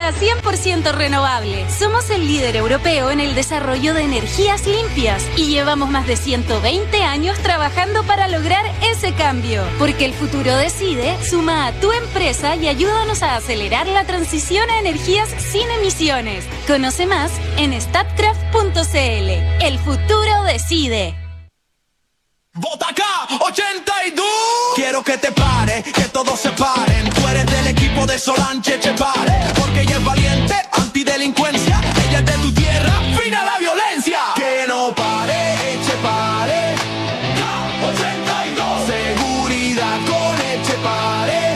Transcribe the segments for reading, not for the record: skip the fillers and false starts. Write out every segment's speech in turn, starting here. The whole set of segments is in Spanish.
energía 100% renovable. Somos el líder europeo en el desarrollo de energías limpias y llevamos más de 120 años trabajando para lograr ese cambio. Porque el futuro decide, suma a tu empresa y ayúdanos a acelerar la transición a energías sin emisiones. Conoce más en statkraft.cl. El futuro decide. ¡Vota acá! ¡82! Quiero que te pare, que todos se paren. Tú eres del equipo de Solange Echepare. Porque ella es valiente, antidelincuencia. Ella es de tu tierra, fin a la violencia. Que no pare, Echepare. K82. Seguridad con Echepare.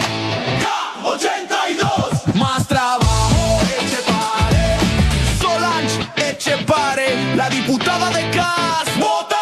K82. Más trabajo, Echepare. Solange Echepare. La diputada de CAS. ¡Vota!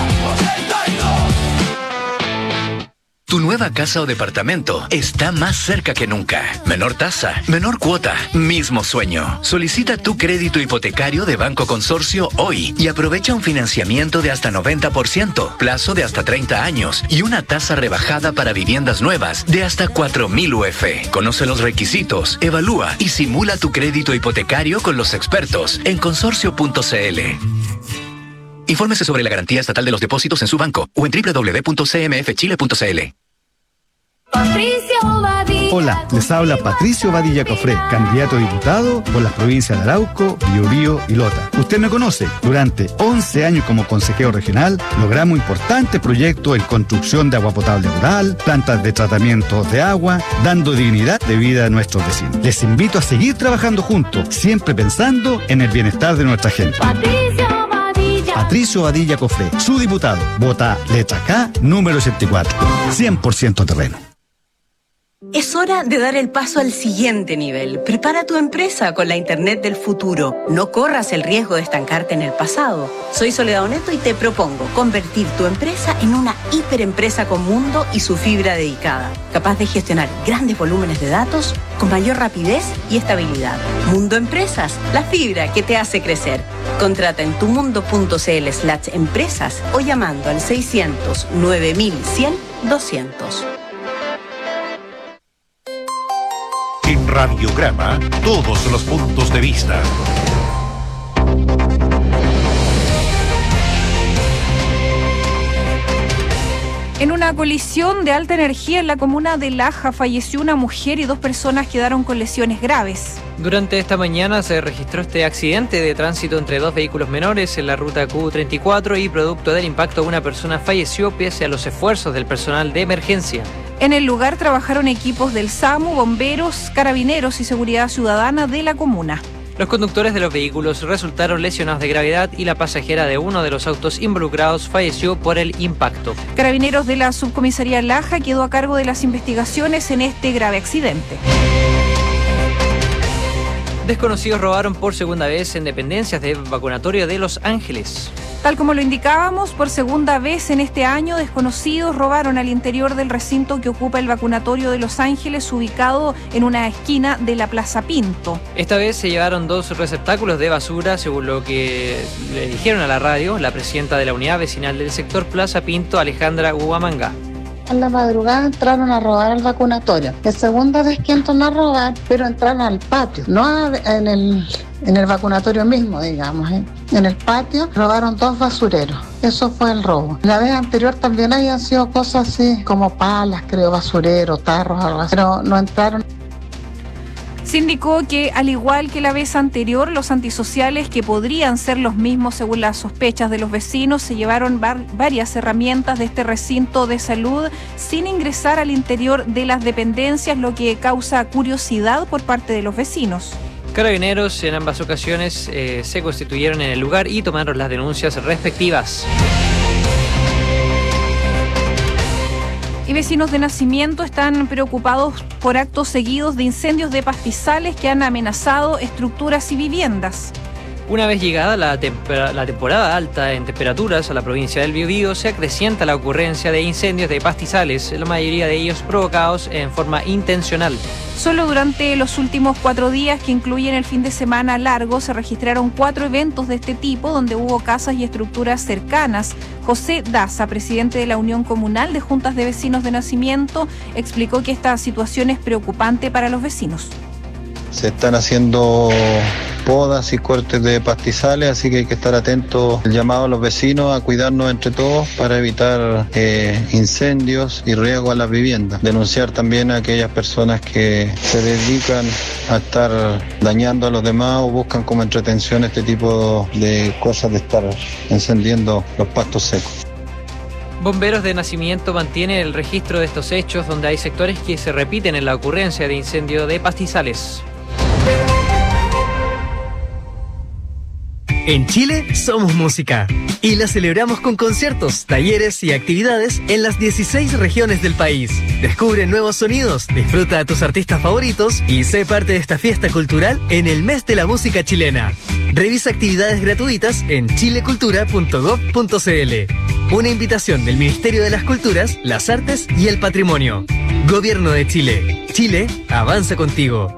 Tu nueva casa o departamento está más cerca que nunca. Menor tasa, menor cuota, mismo sueño. Solicita tu crédito hipotecario de Banco Consorcio hoy y aprovecha un financiamiento de hasta 90%, plazo de hasta 30 años y una tasa rebajada para viviendas nuevas de hasta 4.000 UF. Conoce los requisitos, evalúa y simula tu crédito hipotecario con los expertos en consorcio.cl. Infórmese sobre la garantía estatal de los depósitos en su banco o en www.cmfchile.cl. Hola, les habla Patricio Badilla Cofré, candidato a diputado por las provincias de Arauco, Biobío y Lota. Usted me conoce. Durante 11 años como consejero regional, logramos importantes proyectos en construcción de agua potable rural, plantas de tratamiento de agua, dando dignidad de vida a nuestros vecinos. Les invito a seguir trabajando juntos, siempre pensando en el bienestar de nuestra gente. Patricio Badilla Cofré, su diputado. Vota letra K, número 84. 100% terreno. Es hora de dar el paso al siguiente nivel. Prepara tu empresa con la Internet del futuro. No corras el riesgo de estancarte en el pasado. Soy Soledad Oneto y te propongo convertir tu empresa en una hiperempresa con mundo y su fibra dedicada, capaz de gestionar grandes volúmenes de datos con mayor rapidez y estabilidad. Mundo Empresas, la fibra que te hace crecer. Contrata en tumundo.cl/empresas o llamando al 600 9100 200. En Radiograma, todos los puntos de vista. En una colisión de alta energía en la comuna de Laja falleció una mujer y 2 personas quedaron con lesiones graves. Durante esta mañana se registró este accidente de tránsito entre 2 vehículos menores en la ruta Q34 y producto del impacto una persona falleció pese a los esfuerzos del personal de emergencia. En el lugar trabajaron equipos del SAMU, bomberos, carabineros y seguridad ciudadana de la comuna. Los conductores de los vehículos resultaron lesionados de gravedad y la pasajera de uno de los autos involucrados falleció por el impacto. Carabineros de la subcomisaría Laja quedó a cargo de las investigaciones en este grave accidente. Desconocidos robaron por segunda vez en dependencias del vacunatorio de Los Ángeles. Tal como lo indicábamos, por segunda vez en este año, desconocidos robaron al interior del recinto que ocupa el vacunatorio de Los Ángeles, ubicado en una esquina de la Plaza Pinto. Esta vez se llevaron 2 receptáculos de basura, según lo que le dijeron a la radio la presidenta de la unidad vecinal del sector Plaza Pinto, Alejandra Huamanga. En la madrugada entraron a robar al vacunatorio. Es segunda vez que entran a robar, pero entraron al patio, no en el vacunatorio mismo, digamos. En el patio robaron 2 basureros. Eso fue el robo. La vez anterior también habían sido cosas así, como palas, creo, basureros, tarros, algo así, pero no entraron. Se indicó que, al igual que la vez anterior, los antisociales, que podrían ser los mismos según las sospechas de los vecinos, se llevaron varias herramientas de este recinto de salud sin ingresar al interior de las dependencias, lo que causa curiosidad por parte de los vecinos. Carabineros en ambas ocasiones se constituyeron en el lugar y tomaron las denuncias respectivas. Y vecinos de Nacimiento están preocupados por actos seguidos de incendios de pastizales que han amenazado estructuras y viviendas. Una vez llegada la temporada alta en temperaturas a la provincia del Biobío, se acrecienta la ocurrencia de incendios de pastizales, la mayoría de ellos provocados en forma intencional. Solo durante los últimos 4 días, que incluyen el fin de semana largo, se registraron 4 eventos de este tipo donde hubo casas y estructuras cercanas. José Daza, presidente de la Unión Comunal de Juntas de Vecinos de Nacimiento, explicó que esta situación es preocupante para los vecinos. se están haciendo podas y cortes de pastizales, así que hay que estar atentos. El llamado a los vecinos a cuidarnos entre todos para evitar incendios y riesgo a las viviendas. Denunciar también a aquellas personas que se dedican a estar dañando a los demás o buscan como entretención este tipo de cosas de estar encendiendo los pastos secos. Bomberos de Nacimiento mantiene el registro de estos hechos donde hay sectores que se repiten en la ocurrencia de incendio de pastizales. En Chile somos música y la celebramos con conciertos, talleres y actividades en las 16 regiones del país. Descubre nuevos sonidos, disfruta a tus artistas favoritos y sé parte de esta fiesta cultural en el mes de la música chilena. Revisa actividades gratuitas en chilecultura.gov.cl. Una invitación del Ministerio de las Culturas, las Artes y el Patrimonio. Gobierno de Chile. Chile avanza contigo.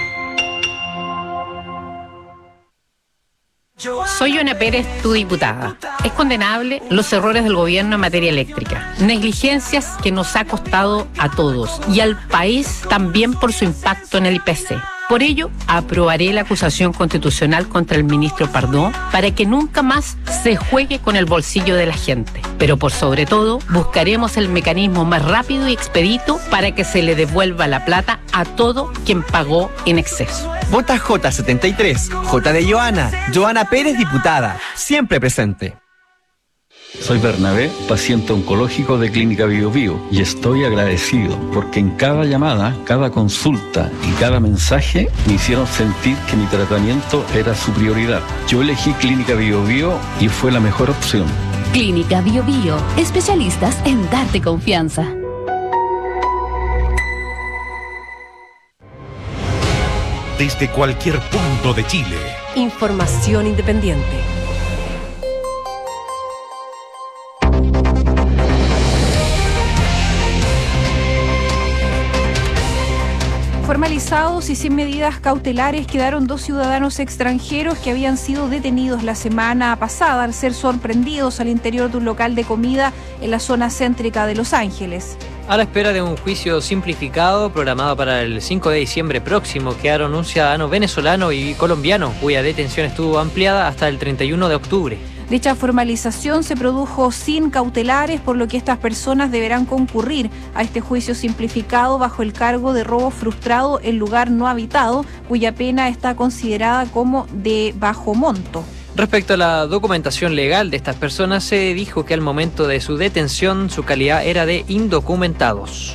Soy Joana Pérez, tu diputada. Es condenable los errores del gobierno en materia eléctrica. Negligencias que nos ha costado a todos y al país también por su impacto en el IPC. Por ello, aprobaré la acusación constitucional contra el ministro Pardo para que nunca más se juegue con el bolsillo de la gente. Pero por sobre todo, buscaremos el mecanismo más rápido y expedito para que se le devuelva la plata a todo quien pagó en exceso. Vota J73, J de Joana Pérez, diputada, siempre presente. Soy Bernabé, paciente oncológico de Clínica Bio Bio, y estoy agradecido porque en cada llamada, cada consulta y cada mensaje me hicieron sentir que mi tratamiento era su prioridad. Yo elegí Clínica Bio Bio y fue la mejor opción. Clínica Bio Bio, especialistas en darte confianza. Desde cualquier punto de Chile. Información independiente. Formalizados y sin medidas cautelares quedaron 2 ciudadanos extranjeros que habían sido detenidos la semana pasada al ser sorprendidos al interior de un local de comida en la zona céntrica de Los Ángeles. A la espera de un juicio simplificado programado para el 5 de diciembre próximo, quedaron un ciudadano venezolano y colombiano, cuya detención estuvo ampliada hasta el 31 de octubre. Dicha formalización se produjo sin cautelares, por lo que estas personas deberán concurrir a este juicio simplificado bajo el cargo de robo frustrado en lugar no habitado, cuya pena está considerada como de bajo monto. Respecto a la documentación legal de estas personas, se dijo que al momento de su detención su calidad era de indocumentados.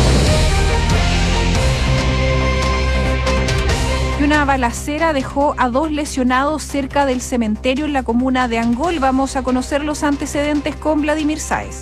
Y una balacera dejó a 2 lesionados cerca del cementerio en la comuna de Angol. Vamos a conocer los antecedentes con Vladimir Sáez.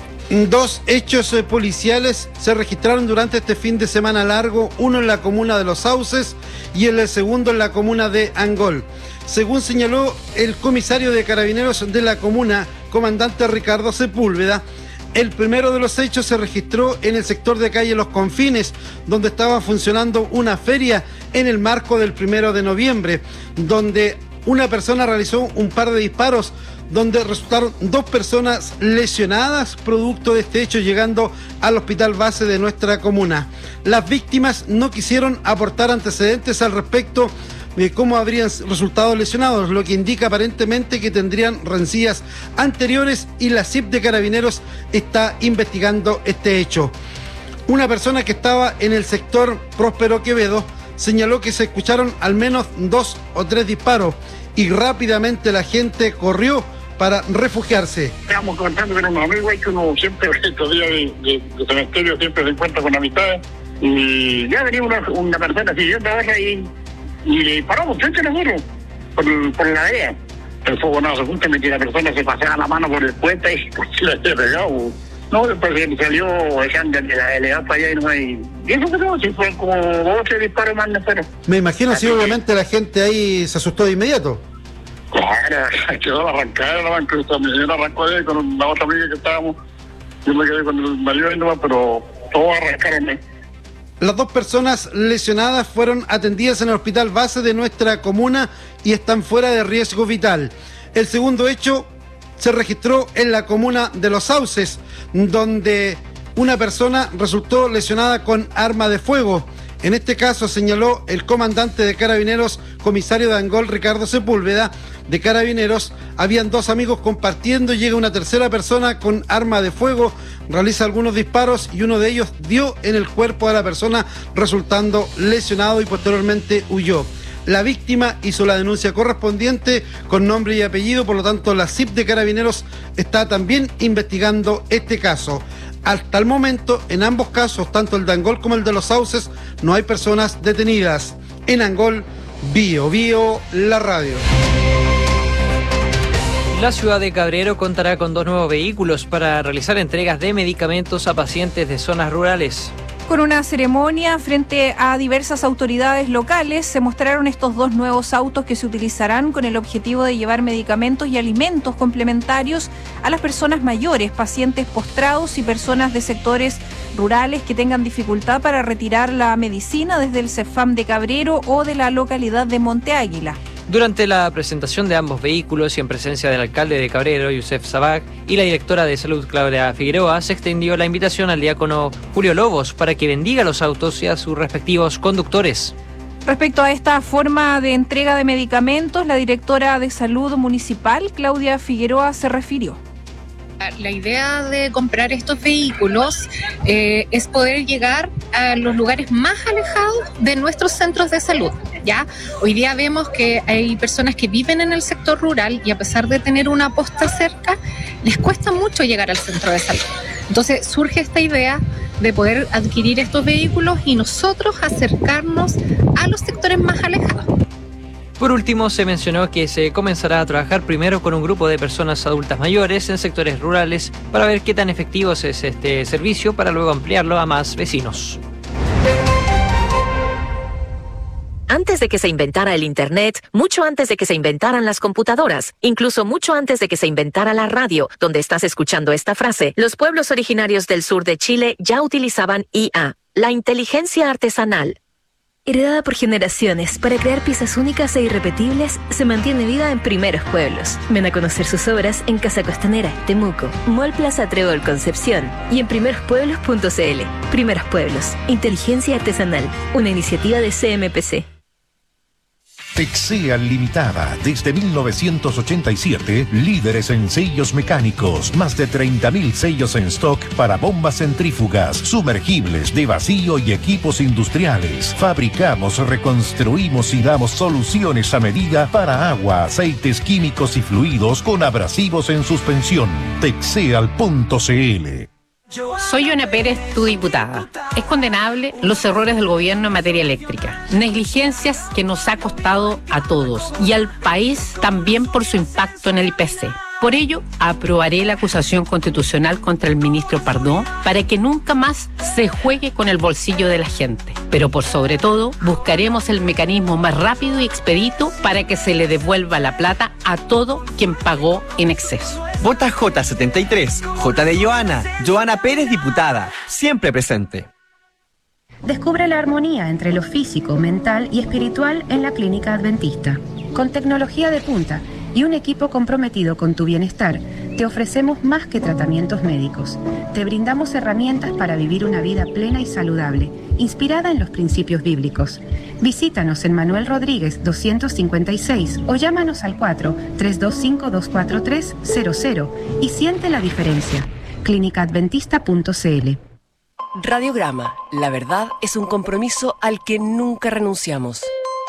2 hechos policiales se registraron durante este fin de semana largo, uno en la comuna de Los Sauces y el segundo en la comuna de Angol. Según señaló el comisario de Carabineros de la comuna, comandante Ricardo Sepúlveda, el primero de los hechos se registró en el sector de calle Los Confines, donde estaba funcionando una feria en el marco del 1 de noviembre, donde una persona realizó un par de disparos, donde resultaron 2 personas lesionadas producto de este hecho, llegando al hospital base de nuestra comuna. Las víctimas no quisieron aportar antecedentes al respecto de cómo habrían resultado lesionados, lo que indica aparentemente que tendrían rencillas anteriores, y la CIP de Carabineros está investigando este hecho. Una persona que estaba en el sector Próspero Quevedo señaló que se escucharon al menos 2 o 3 disparos y rápidamente la gente corrió para refugiarse. Estamos contando con unos amigos que uno siempre, estos días de cementerio, siempre se encuentra con amistades, y ya venía una persona siguiendo a ella y le paramos frente a nosotros por la vereda. El fuego no se justamente, la persona se pasaba la mano por el puente y pues se le había pegado. No, después salió echando el edad para allá y no hay. Y eso que no, si fueron como 2 o 3 disparos más de fuera. Me imagino si obviamente la gente ahí se asustó de inmediato. Claro, quedó la arrancada, la banca, mi señora arrancó ahí con la otra amiga que estábamos. Yo me quedé con el marido ahí nomás, pero todos arrancaron. Las 2 personas lesionadas fueron atendidas en el hospital base de nuestra comuna y están fuera de riesgo vital. El segundo hecho se registró en la comuna de Los Sauces, donde una persona resultó lesionada con arma de fuego. En este caso, señaló el comandante de Carabineros, comisario de Angol, Ricardo Sepúlveda, de Carabineros, habían 2 amigos compartiendo, llega una tercera persona con arma de fuego, realiza algunos disparos y uno de ellos dio en el cuerpo de la persona, resultando lesionado y posteriormente huyó. La víctima hizo la denuncia correspondiente con nombre y apellido, por lo tanto la CIP de Carabineros está también investigando este caso. Hasta el momento, en ambos casos, tanto el de Angol como el de Los Sauces, no hay personas detenidas. En Angol, Bio Bio, la radio. La ciudad de Cabrero contará con 2 nuevos vehículos para realizar entregas de medicamentos a pacientes de zonas rurales. Con una ceremonia frente a diversas autoridades locales, se mostraron estos 2 nuevos autos que se utilizarán con el objetivo de llevar medicamentos y alimentos complementarios a las personas mayores, pacientes postrados y personas de sectores rurales que tengan dificultad para retirar la medicina desde el CEFAM de Cabrero o de la localidad de Monte Águila. Durante la presentación de ambos vehículos y en presencia del alcalde de Cabrero, Youssef Sabag, y la directora de Salud, Claudia Figueroa, se extendió la invitación al diácono Julio Lobos para que bendiga los autos y a sus respectivos conductores. Respecto a esta forma de entrega de medicamentos, la directora de Salud Municipal, Claudia Figueroa, se refirió. La idea de comprar estos vehículos es poder llegar a los lugares más alejados de nuestros centros de salud. ¿Ya? Hoy día vemos que hay personas que viven en el sector rural y a pesar de tener una posta cerca, les cuesta mucho llegar al centro de salud. Entonces surge esta idea de poder adquirir estos vehículos y nosotros acercarnos a los sectores más alejados. Por último, se mencionó que se comenzará a trabajar primero con un grupo de personas adultas mayores en sectores rurales para ver qué tan efectivo es este servicio para luego ampliarlo a más vecinos. Antes de que se inventara el Internet, mucho antes de que se inventaran las computadoras, incluso mucho antes de que se inventara la radio, donde estás escuchando esta frase, los pueblos originarios del sur de Chile ya utilizaban IA, la inteligencia artesanal. Heredada por generaciones para crear piezas únicas e irrepetibles, se mantiene viva en Primeros Pueblos. Ven a conocer sus obras en Casa Costanera, Temuco, Mall Plaza Trébol Concepción y en primerospueblos.cl. Primeros Pueblos, inteligencia artesanal, una iniciativa de CMPC. Texea Limitada, desde 1987, líderes en sellos mecánicos, más de 30.000 sellos en stock para bombas centrífugas, sumergibles de vacío y equipos industriales. Fabricamos, reconstruimos y damos soluciones a medida para agua, aceites químicos y fluidos con abrasivos en suspensión. Texeal.cl. Soy Joana Pérez, tu diputada. Es condenable los errores del gobierno en materia eléctrica. Negligencias que nos ha costado a todos y al país también por su impacto en el IPC. Por ello, aprobaré la acusación constitucional contra el ministro Pardo para que nunca más se juegue con el bolsillo de la gente. Pero por sobre todo, buscaremos el mecanismo más rápido y expedito para que se le devuelva la plata a todo quien pagó en exceso. Vota J73, J de Joana, Joana Pérez, diputada, siempre presente. Descubre la armonía entre lo físico, mental y espiritual en la Clínica Adventista. Con tecnología de punta y un equipo comprometido con tu bienestar, te ofrecemos más que tratamientos médicos. Te brindamos herramientas para vivir una vida plena y saludable, inspirada en los principios bíblicos. Visítanos en Manuel Rodríguez 256 o llámanos al 4-325-243-00 y siente la diferencia. clínicaadventista.cl. Radiograma. La verdad es un compromiso al que nunca renunciamos.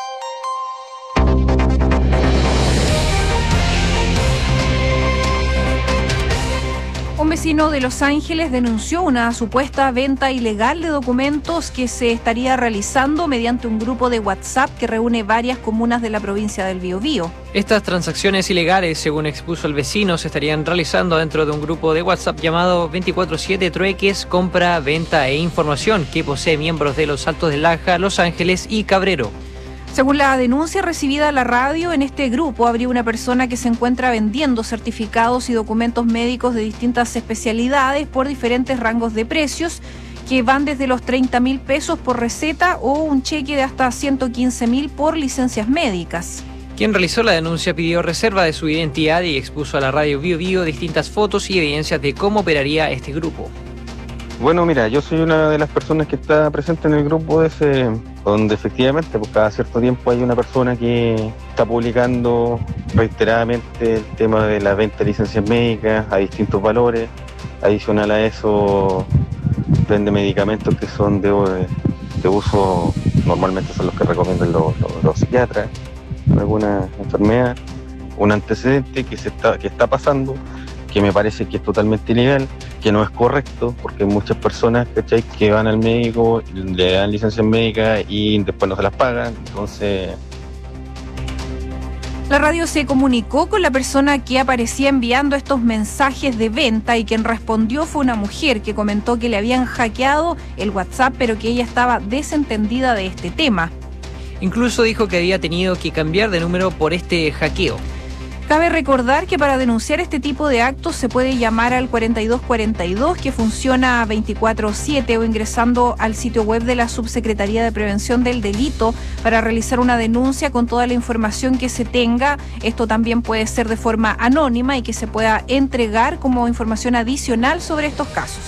Un vecino de Los Ángeles denunció una supuesta venta ilegal de documentos que se estaría realizando mediante un grupo de WhatsApp que reúne varias comunas de la provincia del Biobío. Estas transacciones ilegales, según expuso el vecino, se estarían realizando dentro de un grupo de WhatsApp llamado 24/7 Trueques, Compra, Venta e Información, que posee miembros de Los Altos de Laja, Los Ángeles y Cabrero. Según la denuncia recibida a la radio, en este grupo habría una persona que se encuentra vendiendo certificados y documentos médicos de distintas especialidades por diferentes rangos de precios que van desde los 30.000 pesos por receta o un cheque de hasta 115.000 por licencias médicas. Quien realizó la denuncia pidió reserva de su identidad y expuso a la radio Bio Bio distintas fotos y evidencias de cómo operaría este grupo. Bueno, mira, yo soy una de las personas que está presente en el grupo donde efectivamente pues, cada cierto tiempo hay una persona que está publicando reiteradamente el tema de la venta de licencias médicas a distintos valores. Adicional a eso, vende medicamentos que son de uso, normalmente son los que recomiendan los psiquiatras, alguna enfermedad, un antecedente que está pasando, que me parece que es totalmente ilegal, que no es correcto, porque hay muchas personas, ¿cachai?, que van al médico, le dan licencias médicas y después no se las pagan, entonces... La radio se comunicó con la persona que aparecía enviando estos mensajes de venta y quien respondió fue una mujer que comentó que le habían hackeado el WhatsApp, pero que ella estaba desentendida de este tema. Incluso dijo que había tenido que cambiar de número por este hackeo. Cabe recordar que para denunciar este tipo de actos se puede llamar al 4242, que funciona 24/7, o ingresando al sitio web de la Subsecretaría de Prevención del Delito para realizar una denuncia con toda la información que se tenga. Esto también puede ser de forma anónima y que se pueda entregar como información adicional sobre estos casos.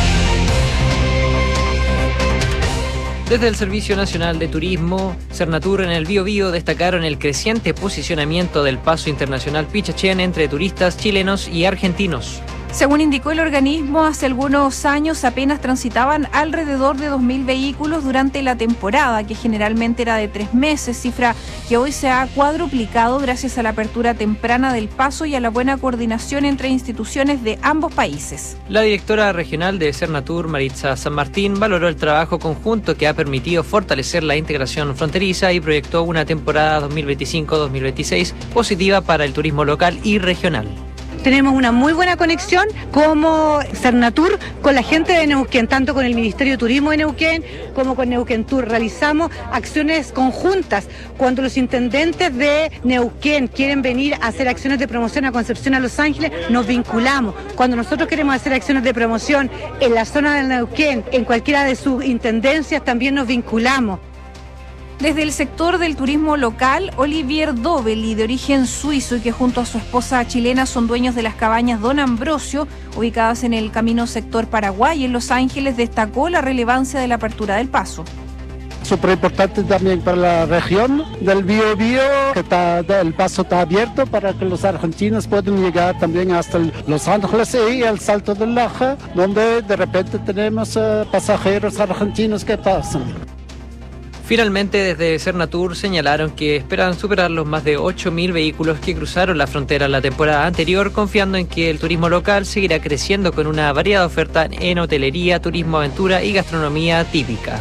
Desde el Servicio Nacional de Turismo, Sernatur en el Biobío destacaron el creciente posicionamiento del Paso Internacional Pichachén entre turistas chilenos y argentinos. Según indicó el organismo, hace algunos años apenas transitaban alrededor de 2.000 vehículos durante la temporada, que generalmente era de 3 meses, cifra que hoy se ha cuadruplicado gracias a la apertura temprana del paso y a la buena coordinación entre instituciones de ambos países. La directora regional de Sernatur, Maritza San Martín, valoró el trabajo conjunto que ha permitido fortalecer la integración fronteriza y proyectó una temporada 2025-2026 positiva para el turismo local y regional. Tenemos una muy buena conexión como Sernatur con la gente de Neuquén, tanto con el Ministerio de Turismo de Neuquén como con Neuquén Tour. Realizamos acciones conjuntas. Cuando los intendentes de Neuquén quieren venir a hacer acciones de promoción a Concepción, a Los Ángeles, nos vinculamos. Cuando nosotros queremos hacer acciones de promoción en la zona de Neuquén, en cualquiera de sus intendencias, también nos vinculamos. Desde el sector del turismo local, Olivier Dobeli, de origen suizo y que junto a su esposa chilena son dueños de las cabañas Don Ambrosio, ubicadas en el camino sector Paraguay en Los Ángeles, destacó la relevancia de la apertura del paso. Súper importante también para la región del Biobío, que el paso está abierto para que los argentinos puedan llegar también hasta Los Ángeles y el Salto del Laja, donde de repente tenemos pasajeros argentinos que pasan. Finalmente, desde Sernatur señalaron que esperan superar los más de 8.000 vehículos que cruzaron la frontera la temporada anterior, confiando en que el turismo local seguirá creciendo con una variada oferta en hotelería, turismo, aventura y gastronomía típica.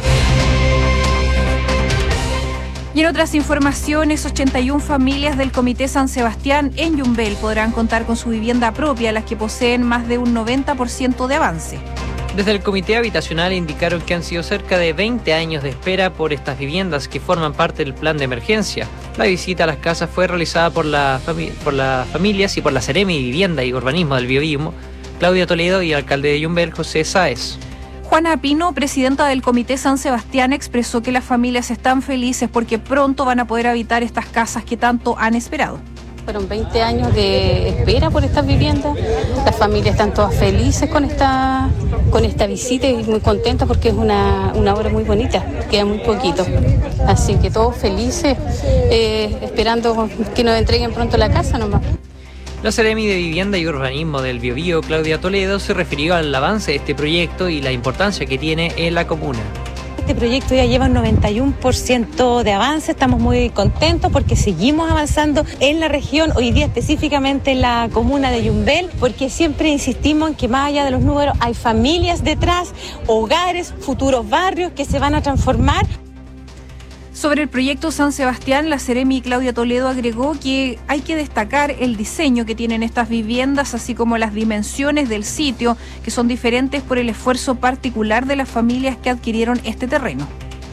Y en otras informaciones, 81 familias del Comité San Sebastián en Yumbel podrán contar con su vivienda propia, las que poseen más de un 90% de avance. Desde el Comité Habitacional indicaron que han sido cerca de 20 años de espera por estas viviendas que forman parte del plan de emergencia. La visita a las casas fue realizada por las familias y por la Seremi Vivienda y Urbanismo del Biobío, Claudia Toledo, y el alcalde de Yumbel, José Sáez. Juana Pino, presidenta del Comité San Sebastián, expresó que las familias están felices porque pronto van a poder habitar estas casas que tanto han esperado. Fueron 20 años de espera por estas viviendas. Las familias están todas felices con esta visita y muy contentas porque es una obra muy bonita, queda muy poquito. Así que todos felices, esperando que nos entreguen pronto la casa nomás. La Seremi de Vivienda y Urbanismo del Biobío, Claudia Toledo, se refirió al avance de este proyecto y la importancia que tiene en la comuna. Este proyecto ya lleva un 91% de avance, estamos muy contentos porque seguimos avanzando en la región, hoy día específicamente en la comuna de Yumbel, porque siempre insistimos en que más allá de los números hay familias detrás, hogares, futuros barrios que se van a transformar. Sobre el proyecto San Sebastián, la Seremi Claudia Toledo agregó que hay que destacar el diseño que tienen estas viviendas, así como las dimensiones del sitio, que son diferentes por el esfuerzo particular de las familias que adquirieron este terreno.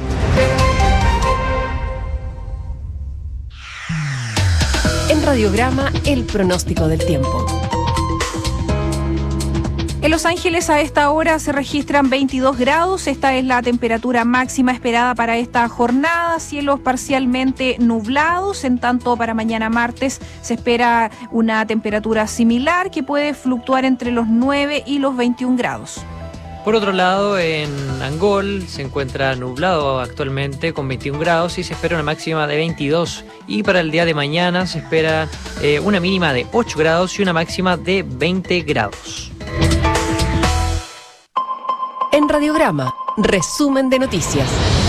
En Radiograma, el pronóstico del tiempo. En Los Ángeles a esta hora se registran 22 grados, esta es la temperatura máxima esperada para esta jornada, cielos parcialmente nublados, en tanto para mañana martes se espera una temperatura similar que puede fluctuar entre los 9 y los 21 grados. Por otro lado, en Angol se encuentra nublado actualmente con 21 grados y se espera una máxima de 22. Y para el día de mañana se espera una mínima de 8 grados y una máxima de 20 grados. En Radiograma, resumen de noticias.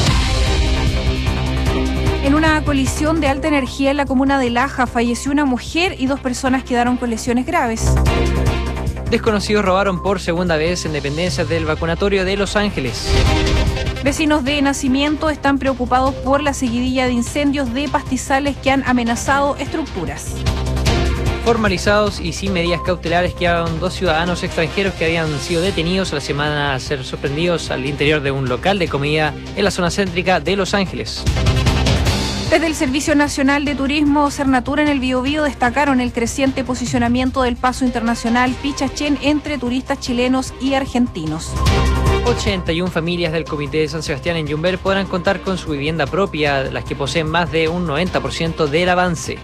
En una colisión de alta energía en la comuna de Laja falleció una mujer y 2 personas quedaron con lesiones graves. Desconocidos robaron por segunda vez en dependencias del vacunatorio de Los Ángeles. Vecinos de Nacimiento están preocupados por la seguidilla de incendios de pastizales que han amenazado estructuras. Formalizados y sin medidas cautelares quedaron 2 ciudadanos extranjeros que habían sido detenidos a la semana al ser sorprendidos al interior de un local de comida en la zona céntrica de Los Ángeles. Desde el Servicio Nacional de Turismo Cernatur en el Biobío destacaron el creciente posicionamiento del paso internacional Pichachén entre turistas chilenos y argentinos. 81 familias del Comité de San Sebastián en Yumbel podrán contar con su vivienda propia, las que poseen más de un 90% del avance.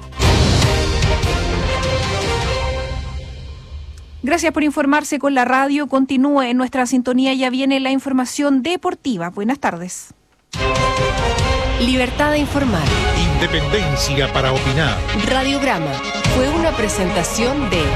Gracias por informarse con la radio. Continúe en nuestra sintonía, ya viene la información deportiva. Buenas tardes. Libertad de informar. Independencia para opinar. Radiograma fue una presentación de...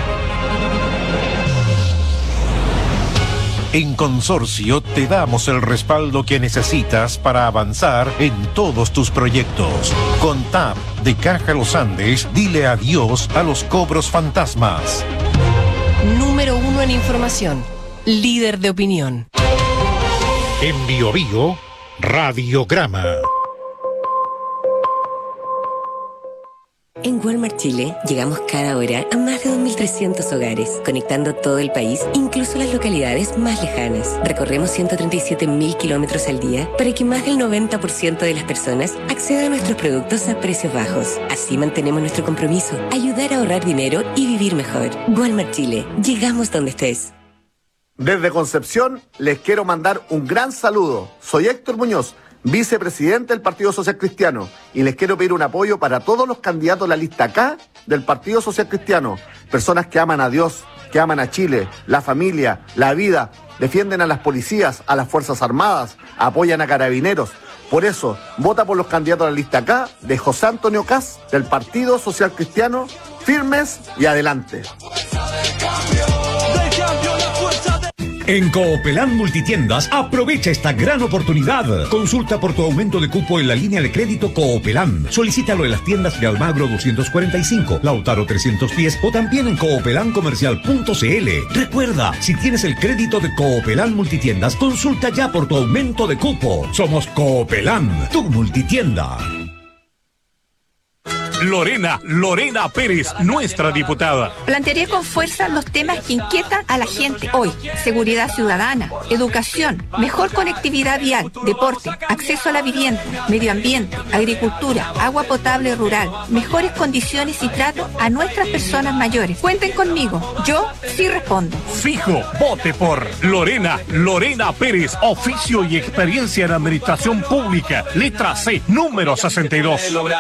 En Consorcio te damos el respaldo que necesitas para avanzar en todos tus proyectos. Con TAP de Caja Los Andes, dile adiós a los cobros fantasmas. Número 1 en información. Líder de opinión. En Biobío, Radiograma. En Walmart Chile llegamos cada hora a más de 2.300 hogares, conectando todo el país, incluso las localidades más lejanas. Recorremos 137.000 kilómetros al día para que más del 90% de las personas accedan a nuestros productos a precios bajos. Así mantenemos nuestro compromiso, ayudar a ahorrar dinero y vivir mejor. Walmart Chile, llegamos donde estés. Desde Concepción les quiero mandar un gran saludo. Soy Héctor Muñoz, vicepresidente del Partido Social Cristiano, y les quiero pedir un apoyo para todos los candidatos a la lista K del Partido Social Cristiano. Personas que aman a Dios, que aman a Chile, la familia, la vida, defienden a las policías, a las Fuerzas Armadas, apoyan a carabineros. Por eso, vota por los candidatos a la lista K de José Antonio Caz del Partido Social Cristiano, firmes y adelante. En Coopelán Multitiendas, aprovecha esta gran oportunidad. Consulta por tu aumento de cupo en la línea de crédito Coopelán. Solicítalo en las tiendas de Almagro 245, Lautaro 310 o también en coopelancomercial.cl. Recuerda, si tienes el crédito de Coopelán Multitiendas, consulta ya por tu aumento de cupo. Somos Coopelán, tu multitienda. Lorena Pérez, nuestra diputada. Plantearé con fuerza los temas que inquietan a la gente hoy: seguridad ciudadana, educación, mejor conectividad vial, deporte, acceso a la vivienda, medio ambiente, agricultura, agua potable rural, mejores condiciones y trato a nuestras personas mayores. Cuenten conmigo, yo sí respondo. Fijo, vote por Lorena Pérez, oficio y experiencia en administración pública, letra C, número 62.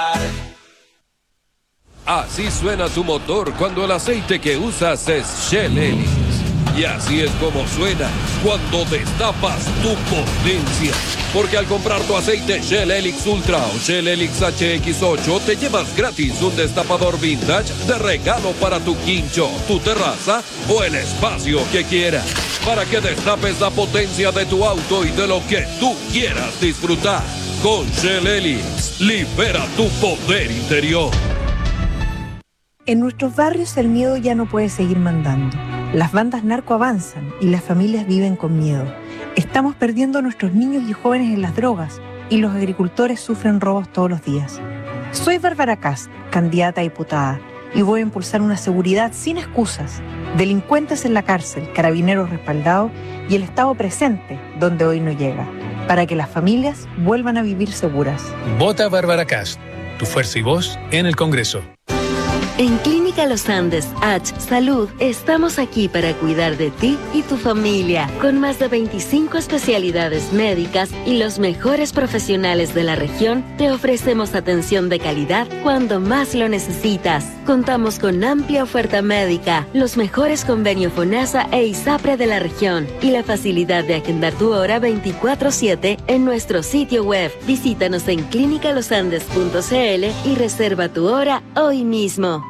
Así suena tu motor cuando el aceite que usas es Shell Helix. Y así es como suena cuando destapas tu potencia. Porque al comprar tu aceite Shell Helix Ultra o Shell Helix HX8 te llevas gratis un destapador vintage de regalo para tu quincho, tu terraza o el espacio que quieras. Para que destapes la potencia de tu auto y de lo que tú quieras disfrutar. Con Shell Helix, libera tu poder interior. En nuestros barrios el miedo ya no puede seguir mandando. Las bandas narco avanzan y las familias viven con miedo. Estamos perdiendo a nuestros niños y jóvenes en las drogas y los agricultores sufren robos todos los días. Soy Bárbara Cast, candidata a diputada, y voy a impulsar una seguridad sin excusas. Delincuentes en la cárcel, carabineros respaldados y el Estado presente donde hoy no llega, para que las familias vuelvan a vivir seguras. Vota Bárbara Cast, tu fuerza y voz en el Congreso. En Clínica Los Andes, H Salud, estamos aquí para cuidar de ti y tu familia, con más de 25 especialidades médicas y los mejores profesionales de la región. Te ofrecemos atención de calidad cuando más lo necesitas. Contamos con amplia oferta médica, los mejores convenios FONASA e ISAPRE de la región y la facilidad de agendar tu hora 24/7 en nuestro sitio web. Visítanos en clinicalosandes.cl y reserva tu hora hoy mismo.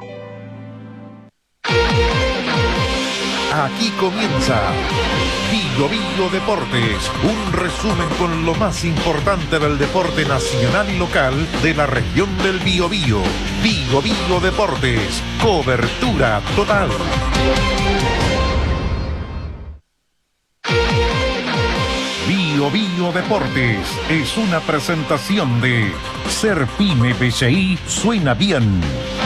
Aquí comienza Vigo Vigo Deportes, un resumen con lo más importante del deporte nacional y local de la región del Biobío. Vigo Vigo Deportes, cobertura total. Bio Bio Deportes es una presentación de Ser Pyme BCI suena bien.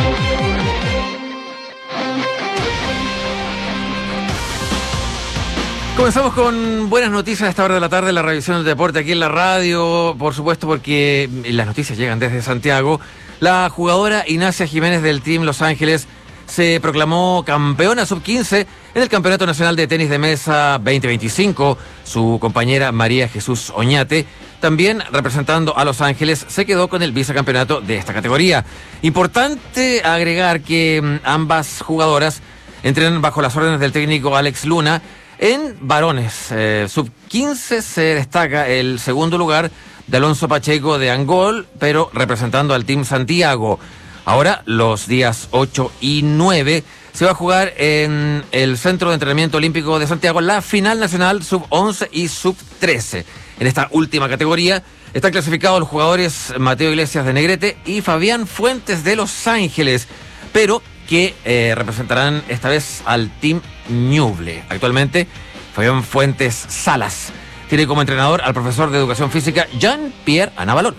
Comenzamos con buenas noticias a esta hora de la tarde, la revisión del deporte aquí en la radio, por supuesto porque las noticias llegan desde Santiago. La jugadora Ignacia Jiménez del Team Los Ángeles se proclamó campeona sub-15 en el Campeonato Nacional de Tenis de Mesa 2025. Su compañera María Jesús Oñate, también representando a Los Ángeles, se quedó con el vicecampeonato de esta categoría. Importante agregar que ambas jugadoras entrenan bajo las órdenes del técnico Alex Luna. En varones sub-15 se destaca el segundo lugar de Alonso Pacheco de Angol, pero representando al Team Santiago. Ahora, los días 8 y 9, se va a jugar en el Centro de Entrenamiento Olímpico de Santiago la final nacional sub-11 y sub-13. En esta última categoría están clasificados los jugadores Mateo Iglesias de Negrete y Fabián Fuentes de Los Ángeles, pero que representarán esta vez al Team Ñuble. Actualmente, Fabián Fuentes Salas tiene como entrenador al profesor de Educación Física Jean-Pierre Anabalón.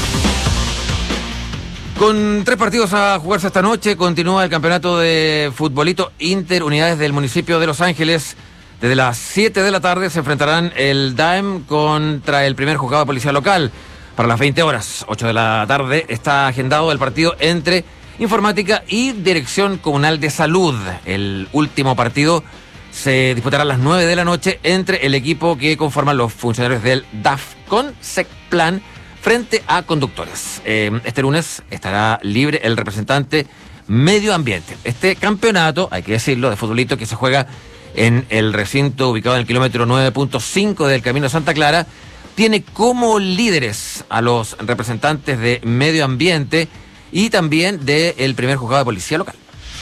Con 3 partidos a jugarse esta noche, continúa el campeonato de futbolito interunidades del municipio de Los Ángeles. Desde las 7 de la tarde se enfrentarán el DAEM contra el primer juzgado de policía local. Para las 20 horas, 8 de la tarde, está agendado el partido entre Informática y Dirección Comunal de Salud. El último partido se disputará a las 9 de la noche entre el equipo que conforman los funcionarios del DAF con SECPLAN frente a conductores. Este lunes estará libre el representante Medio Ambiente. Este campeonato, hay que decirlo, de futbolito que se juega en el recinto ubicado en el kilómetro 9.5 del Camino Santa Clara, tiene como líderes a los representantes de Medio Ambiente y también del primer juzgado de policía local.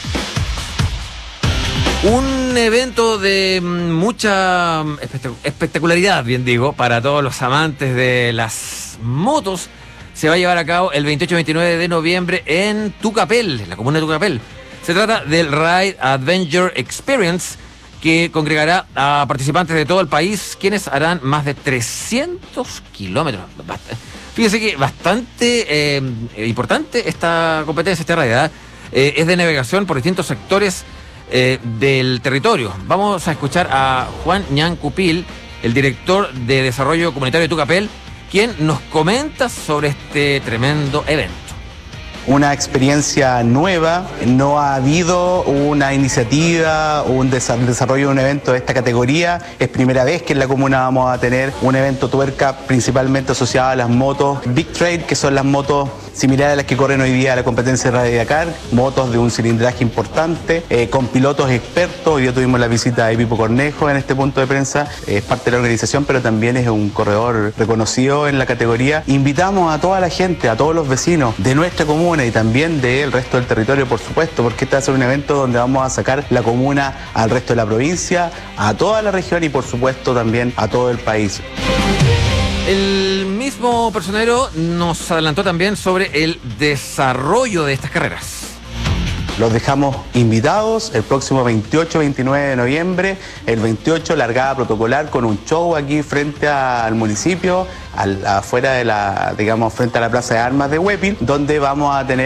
Un evento de mucha espectacularidad, bien digo, para todos los amantes de las motos. Se va a llevar a cabo el 28 y 29 de noviembre en Tucapel, en la comuna de Tucapel. Se trata del Ride Adventure Experience, que congregará a participantes de todo el país, quienes harán más de 300 kilómetros. Fíjense que bastante importante esta competencia, esta realidad. Es de navegación por distintos sectores del territorio. Vamos a escuchar a Juan Ñan Cupil, el director de Desarrollo Comunitario de Tucapel, quien nos comenta sobre este tremendo evento. Una experiencia nueva, no ha habido una iniciativa, un desarrollo de un evento de esta categoría. Es primera vez que en la comuna vamos a tener un evento tuerca principalmente asociado a las motos Big Trail, que son las motos similares a las que corren hoy día a la competencia de Rally Dakar, motos de un cilindraje importante, con pilotos expertos. Hoy día tuvimos la visita de Pipo Cornejo en este punto de prensa, es parte de la organización, pero también es un corredor reconocido en la categoría. Invitamos a toda la gente, a todos los vecinos de nuestra comuna y también del resto del territorio, por supuesto, porque este va a ser un evento donde vamos a sacar la comuna al resto de la provincia, a toda la región y por supuesto también a todo el país. El mismo personero nos adelantó también sobre el desarrollo de estas carreras. Los dejamos invitados el próximo 28-29 de noviembre. El 28, largada protocolar con un show aquí frente al municipio, afuera de frente a la Plaza de Armas de Huepil, donde vamos a tener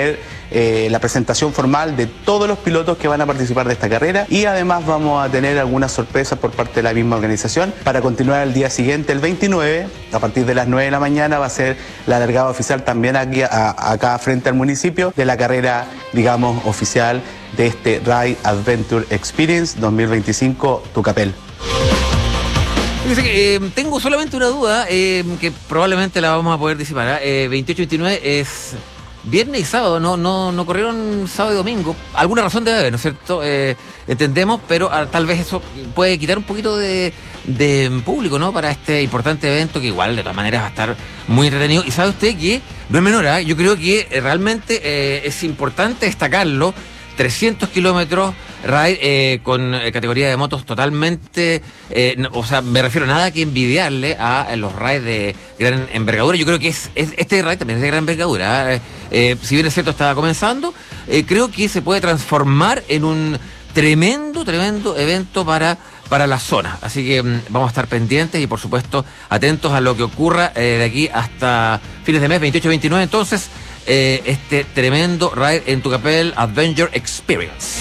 la presentación formal de todos los pilotos que van a participar de esta carrera, y además vamos a tener algunas sorpresas por parte de la misma organización para continuar el día siguiente, el 29, a partir de las 9 de la mañana va a ser la largada oficial también aquí acá frente al municipio de la carrera, digamos, oficial de este Ride Adventure Experience 2025 Tucapel. Fíjese que tengo solamente una duda que probablemente la vamos a poder disipar. 28-29 es viernes y sábado, no corrieron sábado y domingo. Alguna razón debe haber, ¿no es cierto? Entendemos, pero tal vez eso puede quitar un poquito de público, ¿no? Para este importante evento que igual de todas maneras va a estar muy entretenido. Y sabe usted que no es menor, ¿eh? Yo creo que realmente es importante destacarlo. 300 kilómetros ride con categoría de motos totalmente, o sea, me refiero a nada que envidiarle a los rides de gran envergadura. Yo creo que este ride también es de gran envergadura. Si bien es cierto, estaba comenzando, creo que se puede transformar en un tremendo evento para la zona. Así que vamos a estar pendientes y, por supuesto, atentos a lo que ocurra de aquí hasta fines de mes, 28-29. Entonces, este tremendo ride en Tucapel Adventure Experience.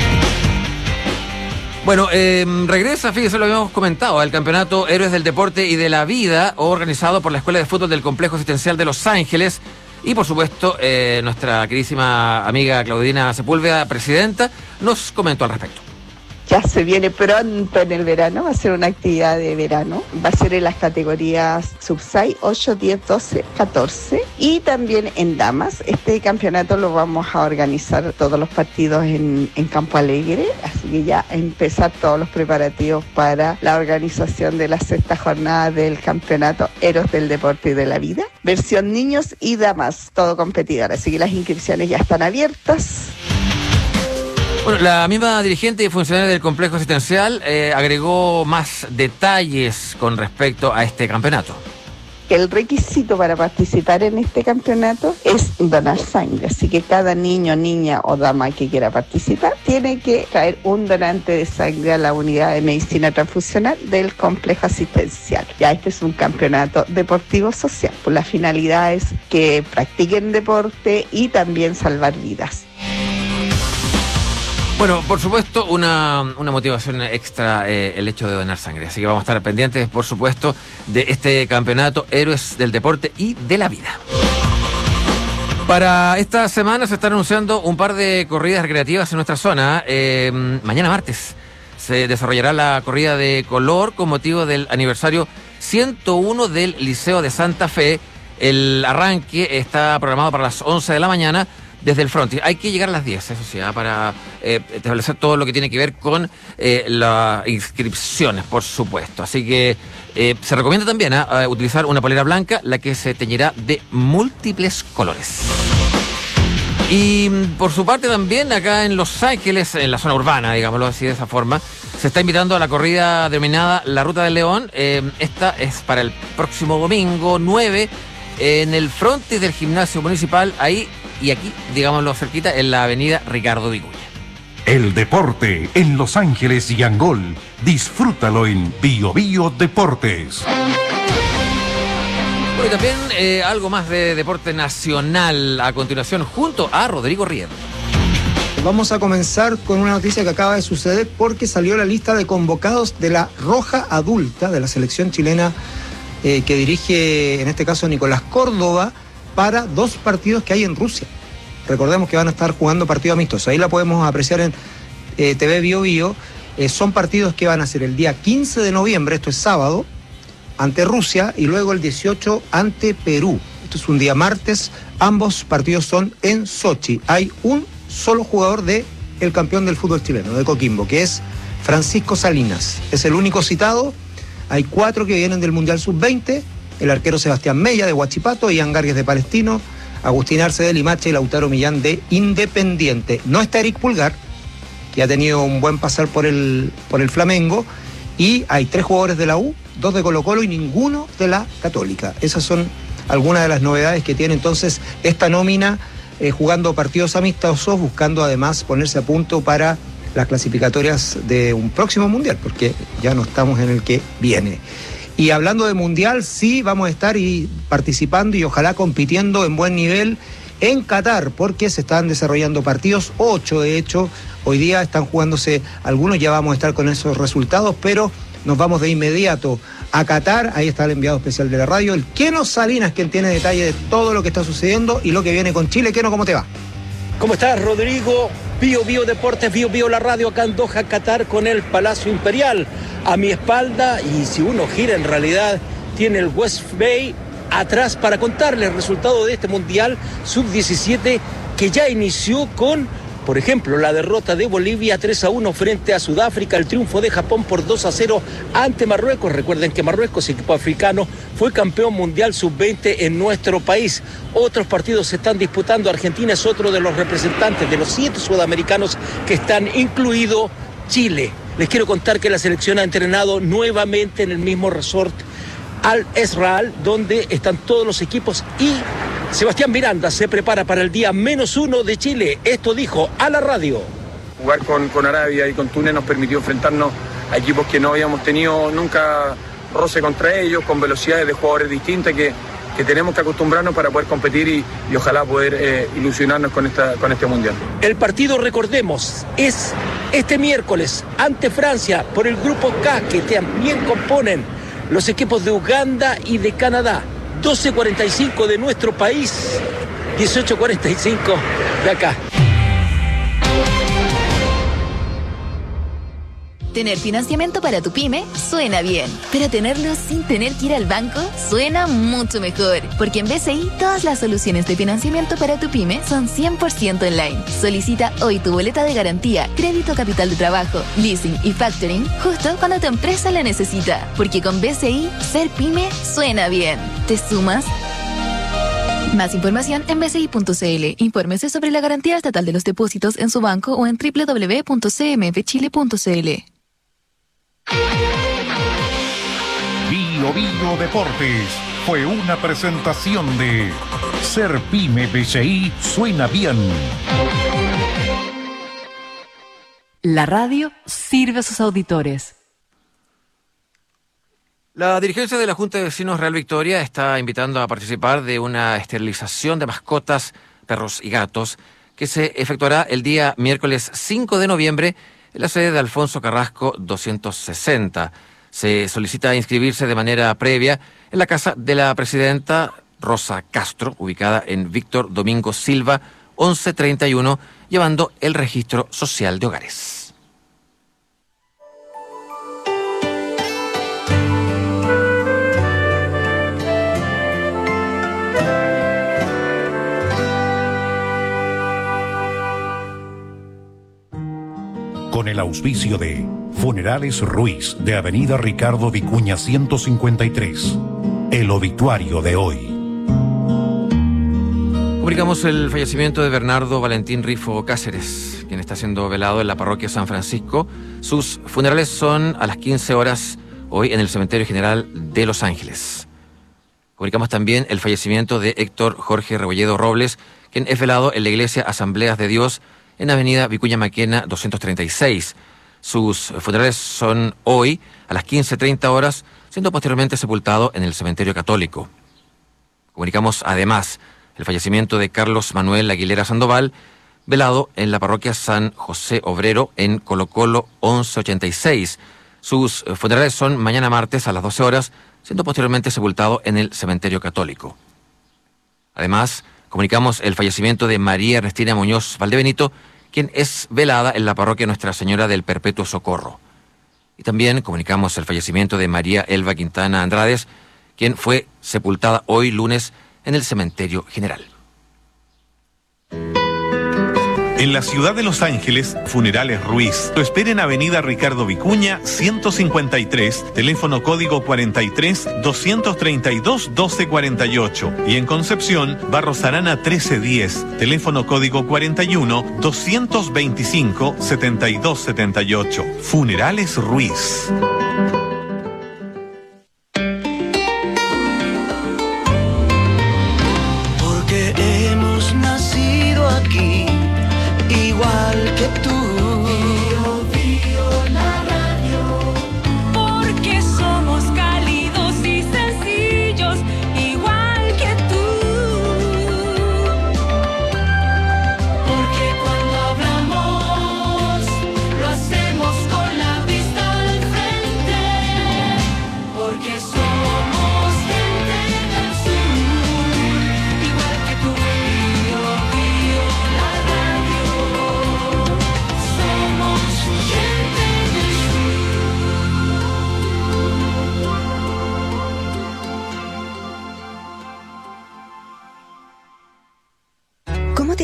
Bueno, regresa, fíjese, lo habíamos comentado, al campeonato Héroes del Deporte y de la Vida, organizado por la Escuela de Fútbol del Complejo Asistencial de Los Ángeles. Y, por supuesto, nuestra queridísima amiga Claudina Sepúlveda, presidenta, nos comentó al respecto. Ya se viene pronto en el verano, va a ser una actividad de verano, va a ser en las categorías sub-6, 8, 10, 12, 14 y también en damas. Este campeonato lo vamos a organizar todos los partidos en Campo Alegre, así que ya empezar todos los preparativos para la organización de la 6ª jornada del campeonato Héroes del Deporte y de la Vida, versión niños y damas, todo competidor, así que las inscripciones ya están abiertas. Bueno, la misma dirigente y funcionaria del complejo asistencial agregó más detalles con respecto a este campeonato. El requisito para participar en este campeonato es donar sangre, así que cada niño, niña o dama que quiera participar tiene que traer un donante de sangre a la unidad de medicina transfusional del complejo asistencial. Ya este es un campeonato deportivo social, pues la finalidad es que practiquen deporte y también salvar vidas. Bueno, por supuesto, una motivación extra el hecho de donar sangre. Así que vamos a estar pendientes, por supuesto, de este campeonato Héroes del Deporte y de la Vida. Para esta semana se están anunciando un par de corridas recreativas en nuestra zona. Mañana martes se desarrollará la corrida de color con motivo del aniversario 101 del Liceo de Santa Fe. El arranque está programado para las 11 de la mañana. Desde el frontis. Hay que llegar a las 10, eso sí, para establecer todo lo que tiene que ver con las inscripciones, por supuesto. Así que se recomienda también utilizar una polera blanca, la que se teñirá de múltiples colores. Y por su parte también, acá en Los Ángeles, en la zona urbana, digámoslo así de esa forma, se está invitando a la corrida denominada La Ruta del León. Esta es para el próximo domingo 9, en el frontis del gimnasio municipal, ahí y aquí, digámoslo cerquita, en la avenida Ricardo Vicuña. El deporte en Los Ángeles y Angol. Disfrútalo en Bio Bio Deportes. Bueno, y también algo más de deporte nacional a continuación, junto a Rodrigo Rier. Vamos a comenzar con una noticia que acaba de suceder porque salió la lista de convocados de la Roja Adulta de la selección chilena que dirige, en este caso, Nicolás Córdoba, para 2 partidos que hay en Rusia. Recordemos que van a estar jugando partidos amistosos. Ahí la podemos apreciar en TV Bio Bio. Son partidos que van a ser el día 15 de noviembre, esto es sábado, ante Rusia, y luego el 18 ante Perú. Esto es un día martes. Ambos partidos son en Sochi. Hay un solo jugador del campeón del fútbol chileno, de Coquimbo, que es Francisco Salinas. Es el único citado. Hay 4 que vienen del Mundial Sub-20. El arquero Sebastián Mella de Huachipato, Ian Gargues de Palestino, Agustín Arce de Limache y Lautaro Millán de Independiente. No está Eric Pulgar, que ha tenido un buen pasar por el Flamengo, y hay 3 jugadores de la U, 2 de Colo Colo y ninguno de la Católica. Esas son algunas de las novedades que tiene entonces esta nómina, jugando partidos amistosos, buscando además ponerse a punto para las clasificatorias de un próximo Mundial, porque ya no estamos en el que viene. Y hablando de Mundial, sí vamos a estar participando y ojalá compitiendo en buen nivel en Qatar, porque se están desarrollando partidos, 8 de hecho. Hoy día están jugándose algunos, ya vamos a estar con esos resultados, pero nos vamos de inmediato a Qatar. Ahí está el enviado especial de la radio, el Keno Salinas, quien tiene detalle de todo lo que está sucediendo y lo que viene con Chile. Keno, ¿cómo te va? ¿Cómo estás, Rodrigo? Bio Deportes, Bio la radio acá en Doha, Qatar, con el Palacio Imperial a mi espalda, y si uno gira en realidad tiene el West Bay atrás para contarles el resultado de este Mundial Sub-17 que ya inició con, por ejemplo, la derrota de Bolivia 3-1 frente a Sudáfrica, el triunfo de Japón por 2-0 ante Marruecos. Recuerden que Marruecos, equipo africano, fue campeón mundial sub-20 en nuestro país. Otros partidos se están disputando. Argentina es otro de los representantes de los 7 sudamericanos que están, incluido Chile. Les quiero contar que la selección ha entrenado nuevamente en el mismo resort Al Israel, donde están todos los equipos, y Sebastián Miranda se prepara para el día -1 de Chile. Esto dijo a la radio. Jugar con Arabia y con Túnez nos permitió enfrentarnos a equipos que no habíamos tenido nunca roce contra ellos, con velocidades de jugadores distintas que tenemos que acostumbrarnos para poder competir y ojalá poder ilusionarnos con este Mundial. El partido, recordemos, es este miércoles ante Francia por el grupo K, que también componen los equipos de Uganda y de Canadá. 12:45 de nuestro país, 18:45 de acá. Tener financiamiento para tu pyme suena bien, pero tenerlo sin tener que ir al banco suena mucho mejor, porque en BCI todas las soluciones de financiamiento para tu pyme son 100% online. Solicita hoy tu boleta de garantía, crédito capital de trabajo, leasing y factoring justo cuando tu empresa la necesita, porque con BCI ser pyme suena bien. ¿Te sumas? Más información en bci.cl. Infórmese sobre la garantía estatal de los depósitos en su banco o en www.cmfchile.cl. Bio Deportes fue una presentación de Ser Pyme BCI suena bien. La radio sirve a sus auditores. La dirigencia de la Junta de Vecinos Real Victoria está invitando a participar de una esterilización de mascotas, perros y gatos, que se efectuará el día miércoles 5 de noviembre en la sede de Alfonso Carrasco 260. Se solicita inscribirse de manera previa en la casa de la presidenta Rosa Castro, ubicada en Víctor Domingo Silva 1131, llevando el registro social de hogares. Con el auspicio de Funerales Ruiz, de Avenida Ricardo Vicuña 153. El obituario de hoy. Comunicamos el fallecimiento de Bernardo Valentín Rifo Cáceres, quien está siendo velado en la parroquia San Francisco. Sus funerales son a las 15 horas hoy en el Cementerio General de Los Ángeles. Comunicamos también el fallecimiento de Héctor Jorge Rebolledo Robles, quien es velado en la Iglesia Asambleas de Dios en Avenida Vicuña Maquena 236. Sus funerales son hoy a las 15:30 horas, siendo posteriormente sepultado en el Cementerio Católico. Comunicamos además el fallecimiento de Carlos Manuel Aguilera Sandoval, velado en la parroquia San José Obrero en Colo Colo 1186. Sus funerales son mañana martes a las 12 horas, siendo posteriormente sepultado en el Cementerio Católico. Además, comunicamos el fallecimiento de María Ernestina Muñoz Valdebenito, quien es velada en la parroquia Nuestra Señora del Perpetuo Socorro. Y también comunicamos el fallecimiento de María Elba Quintana Andrades, quien fue sepultada hoy lunes en el Cementerio General. En la ciudad de Los Ángeles, Funerales Ruiz. Lo espera en Avenida Ricardo Vicuña 153, teléfono código 43 232 1248. Y en Concepción, Barros Arana 1310, teléfono código 41 225 7278. Funerales Ruiz. Porque hemos nacido aquí, igual que tú. La radio. Porque somos cálidos y sencillos, igual que tú.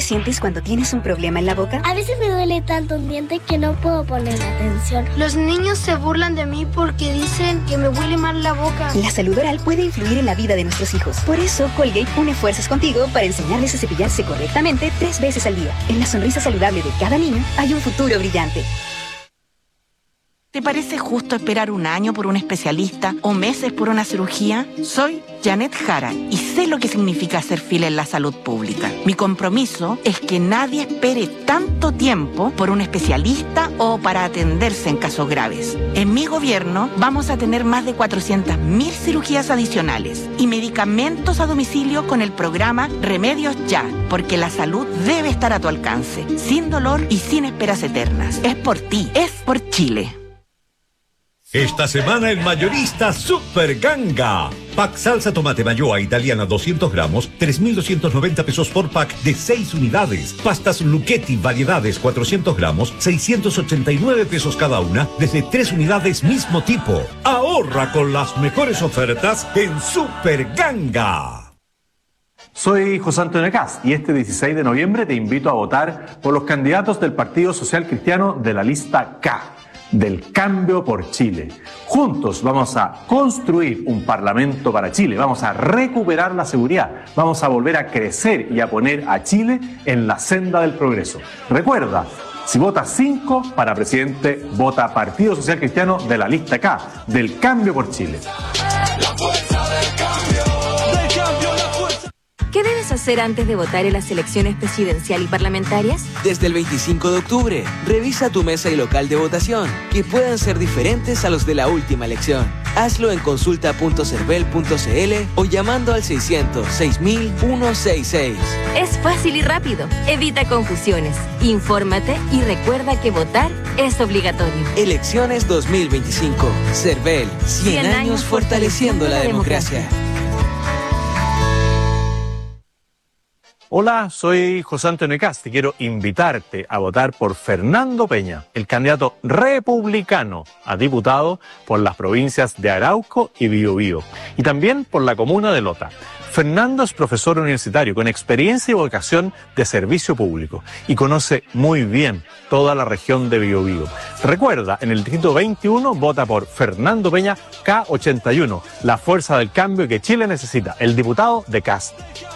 sientes cuando tienes un problema en la boca? A veces me duele tanto un diente que no puedo poner atención. Los niños se burlan de mí porque dicen que me huele mal la boca. La salud oral puede influir en la vida de nuestros hijos. Por eso, Colgate une fuerzas contigo para enseñarles a cepillarse correctamente 3 veces al día. En la sonrisa saludable de cada niño hay un futuro brillante. ¿Te parece justo esperar un año por un especialista o meses por una cirugía? Soy Janet Jara y sé lo que significa hacer fila en la salud pública. Mi compromiso es que nadie espere tanto tiempo por un especialista o para atenderse en casos graves. En mi gobierno vamos a tener más de 400.000 cirugías adicionales y medicamentos a domicilio con el programa Remedios Ya, porque la salud debe estar a tu alcance, sin dolor y sin esperas eternas. Es por ti, es por Chile. Esta semana el mayorista Super Ganga. Pack salsa tomate mayoa italiana 200 gramos, 3.290 pesos por pack de 6 unidades. Pastas Lucchetti variedades 400 gramos, 689 pesos cada una, desde 3 unidades mismo tipo. Ahorra con las mejores ofertas en Super Ganga. Soy José Antonio Cast y este 16 de noviembre te invito a votar por los candidatos del Partido Social Cristiano de la lista K, del Cambio por Chile. Juntos vamos a construir un parlamento para Chile, vamos a recuperar la seguridad, vamos a volver a crecer y a poner a Chile en la senda del progreso. Recuerda, si votas 5 para presidente, vota Partido Social Cristiano de la lista K, del Cambio por Chile. La fuerza del cambio, la fuerza. ¿Qué debes hacer antes de votar en las elecciones presidencial y parlamentarias? Desde el 25 de octubre, revisa tu mesa y local de votación, que puedan ser diferentes a los de la última elección. Hazlo en consulta.cervel.cl o llamando al 600-6000-166. Es fácil y rápido. Evita confusiones. Infórmate y recuerda que votar es obligatorio. Elecciones 2025. Cervel, 100 años fortaleciendo la democracia. Hola, soy José Antonio Cast y quiero invitarte a votar por Fernando Peña, el candidato republicano a diputado por las provincias de Arauco y Biobío, y también por la comuna de Lota. Fernando es profesor universitario con experiencia y vocación de servicio público y conoce muy bien toda la región de Biobío. Recuerda, en el distrito 21 vota por Fernando Peña K81, la fuerza del cambio que Chile necesita, el diputado de Cast.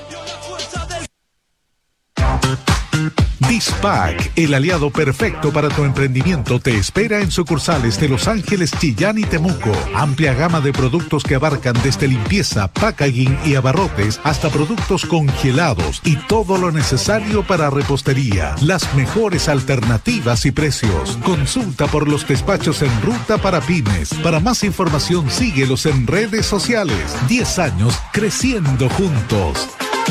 Dispac, el aliado perfecto para tu emprendimiento, te espera en sucursales de Los Ángeles, Chillán y Temuco. Amplia gama de productos que abarcan desde limpieza, packaging y abarrotes hasta productos congelados y todo lo necesario para repostería. Las mejores alternativas y precios. Consulta por los despachos en ruta para pymes. Para más información, síguelos en redes sociales. 10 años creciendo juntos.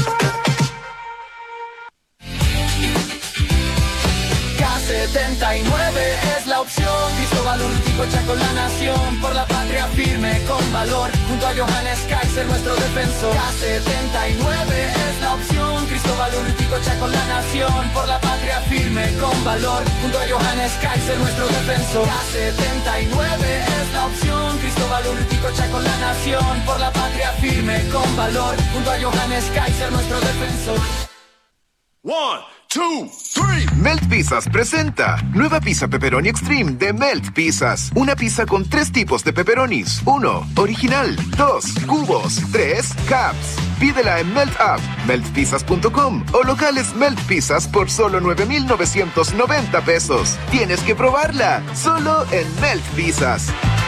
K79 es la opción. Cristóbal Urticocha con la nación, por la patria firme con valor, junto a Johannes Kaiser, nuestro defensor. K79 es la opción. Cristóbal Urticocha con la nación, por la patria firme con valor, junto a Johannes Kaiser, nuestro defensor. K79 es la opción. Cristóbal Urticocha con la nación, por la patria firme con valor, junto a Johannes Kaiser, nuestro defensor. 1, 2, 3. Melt Pizzas presenta nueva pizza pepperoni extreme de Melt Pizzas. Una pizza con 3 tipos de pepperonis. 1, original. 2, cubos. 3, cups. Pídela en Melt App, meltpizzas.com o locales Melt Pizzas por solo 9,990 pesos. Tienes que probarla, solo en Melt Pizzas.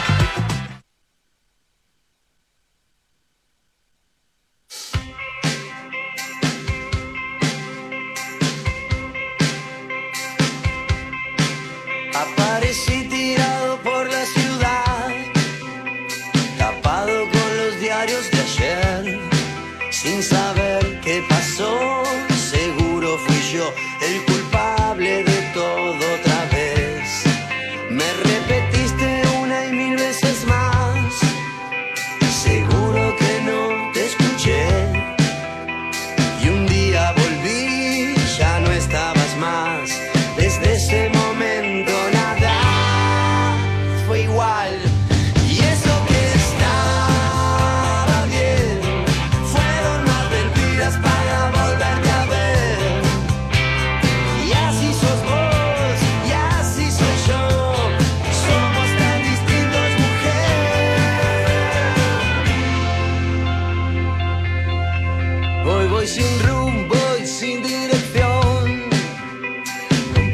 Aparecí tirado por la ciudad, tapado con los diarios de ayer, sin saber qué pasó. Seguro fui yo el culpable de todo otra vez. Me repetiste una y 1000 veces más, seguro que no te escuché. Y un día volví, ya no estabas más. Desde ese momento nada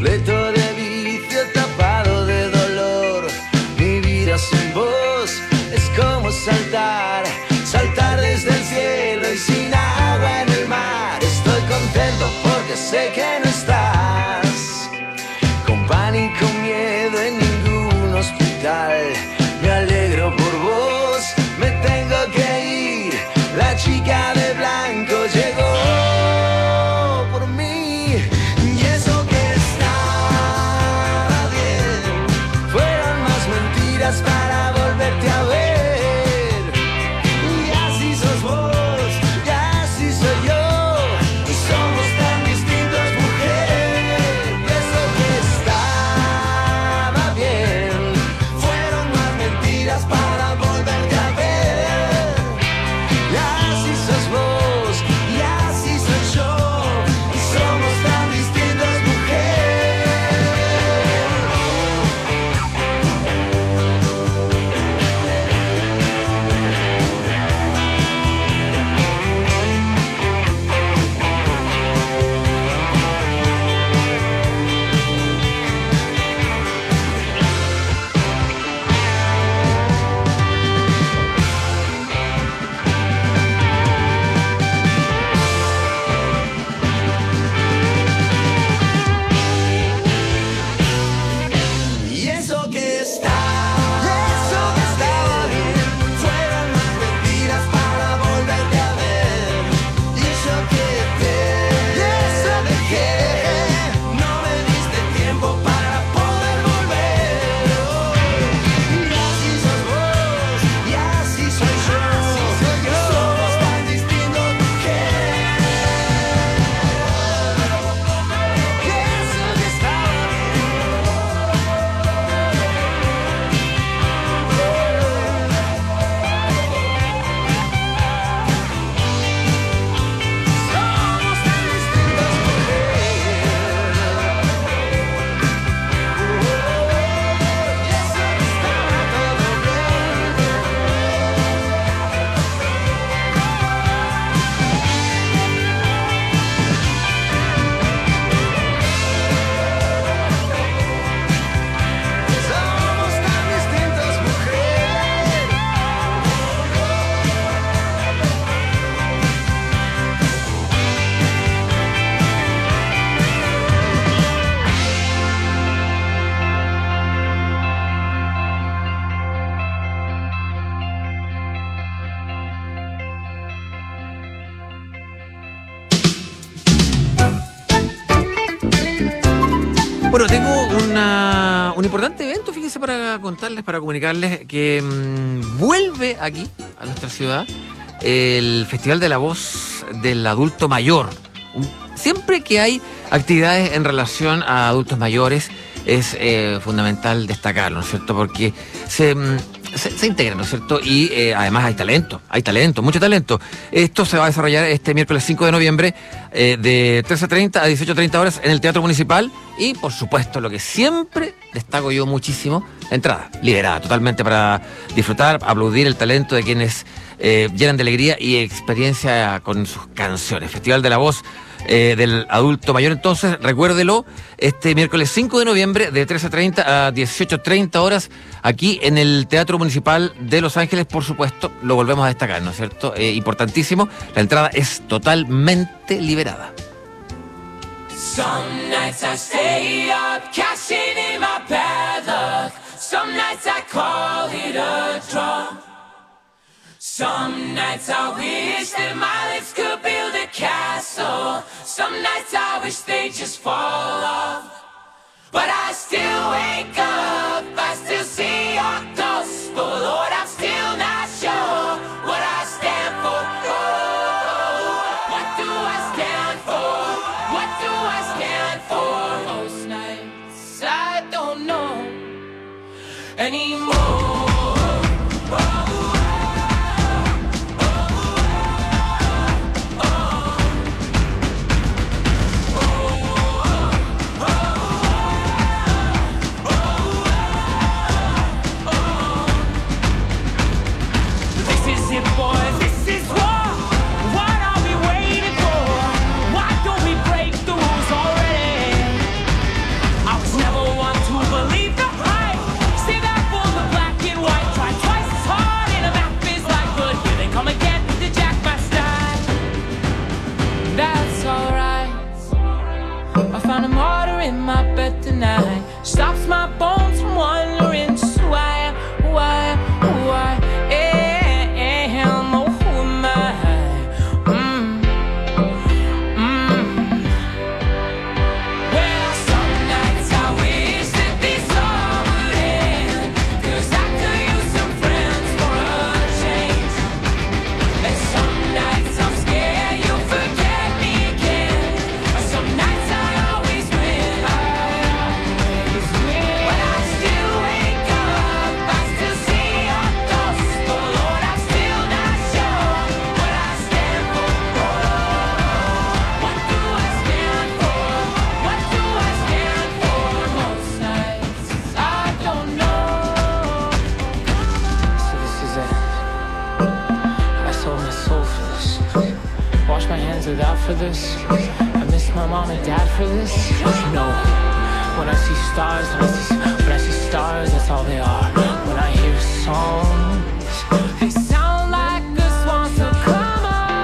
Leto de vicio tapado de dolor. Mi vida sin vos es como saltar desde el cielo y sin agua en el mar. Estoy contento porque sé que no estás, con pánico, miedo en ningún hospital. Me alegro por vos, me tengo que ir. La chica de blanco llegó por mí. Y eso que estaba bien, fueron más mentiras para volverte a ver. Bueno, tengo un importante evento, fíjense, para contarles, para comunicarles que vuelve aquí, a nuestra ciudad, el Festival de la Voz del Adulto Mayor. Siempre que hay actividades en relación a adultos mayores, es fundamental destacarlo, ¿no es cierto? Porque se integran, ¿no es cierto? Y además hay talento, mucho talento. Esto se va a desarrollar este miércoles 5 de noviembre de 13:30 a 18:30 horas en el Teatro Municipal. Y, por supuesto, lo que siempre destaco yo muchísimo, la entrada liberada totalmente para disfrutar, aplaudir el talento de quienes llenan de alegría y experiencia con sus canciones. Festival de la Voz del Adulto Mayor. Entonces, recuérdelo, este miércoles 5 de noviembre de 13:30 a 18:30 horas aquí en el Teatro Municipal de Los Ángeles. Por supuesto, lo volvemos a destacar, ¿no es cierto? Importantísimo, la entrada es totalmente liberada. Some nights I stay up, cashing in my bad luck. Some nights I call it a draw. Some nights I wish that my lips could build a castle. Some nights I wish they'd just fall off. But I still wake up, I still see your gospel. Lord, I'm still not sure what I stand for. Oh, what do I stand for? What do I stand for? Most nights I don't know anymore. in my bed tonight. Stops my bones from wondering just why am I, who am I? Well, some nights I wish that this all would end, 'cause I could use some friends for a change. And some nights I'm scared you'll forget me again. Some nights I always win. But I still wake up, I still see your thoughts. But Lord, I'm still not sure what I stand for. What do I stand for? What do I stand for? Most nights I don't know. So this is it. I sold my soul for this. Wash my hands of that for this. I miss my mom and dad for this. No. When I see stars, when I see stars, that's all they are. When I hear songs, they sound like the swans. So come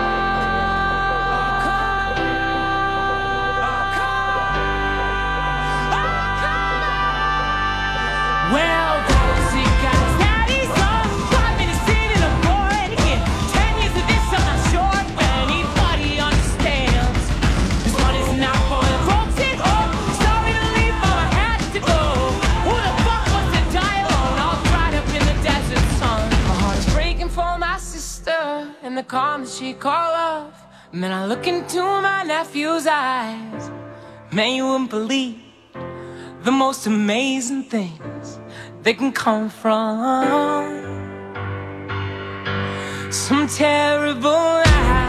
on. Well, those he got his daddy's on. 5 minutes in and I'm bored again. 10 years of this, I'm not sure if anybody understands. This one is not for the folks at home. Sorry to leave, but I had to go. Who the fuck wants to die alone? All dried up in the desert sun. My heart's breaking for my sister and the calm that she call love. Man, I look into my nephew's eyes. Man, you wouldn't believe the most amazing things they can come from some terrible life.